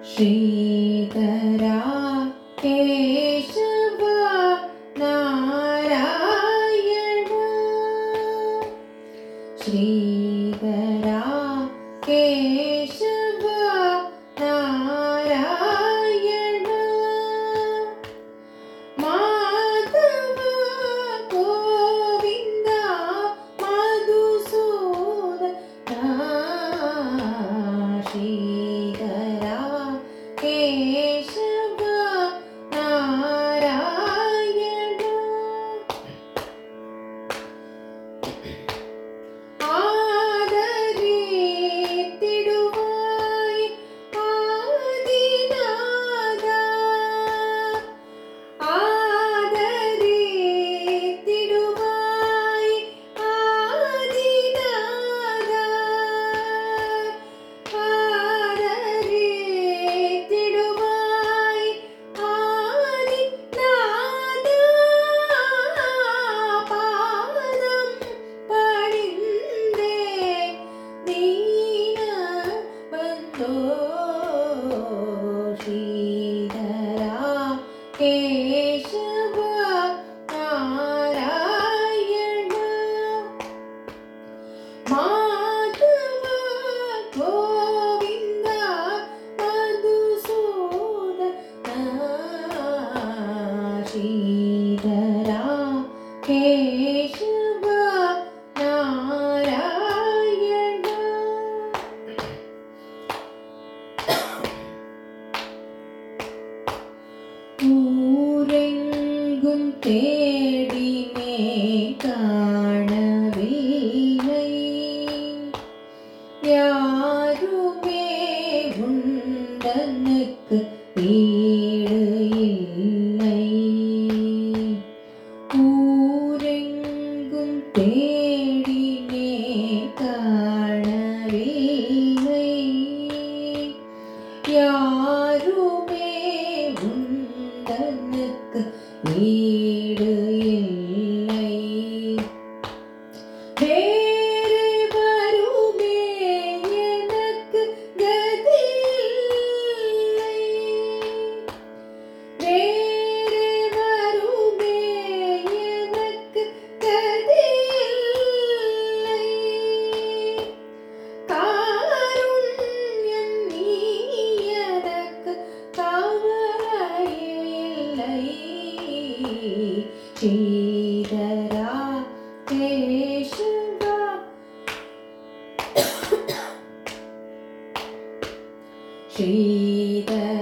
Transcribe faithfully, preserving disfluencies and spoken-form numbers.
श्रीधरा केशव नारायण श्रीधरा केशव नारायण माधव गोविंद मधुसूदन श्रीधरा केशव नारायण आदरितिडुवाय आदिनाथ आदरितिडुवाय आदिनाथ आदरितिडुवाय आदिनाथ पादं पडिन्दे दीन बन्धो श्रीधरा केशव नारायण माधव गोविंद मधुसूदन श्रीधरा केशव नारायण ஊரெங்கும் தேடினே காணவில்லை யாருமே உந்தனுக்கு ஈடு இல்லை ஊரெங்கும் தேடினே காணவில்லை யாருமே உந்தனுக்கு ஈடு இல்லை வேறு வருமே எனக்கு கதி இல்லை வேறு வருமே எனக்கு கதி இல்லை காருண்யம் நீ எனக்கு கவலையில்லை श्रीधरा केशव श्रीधरा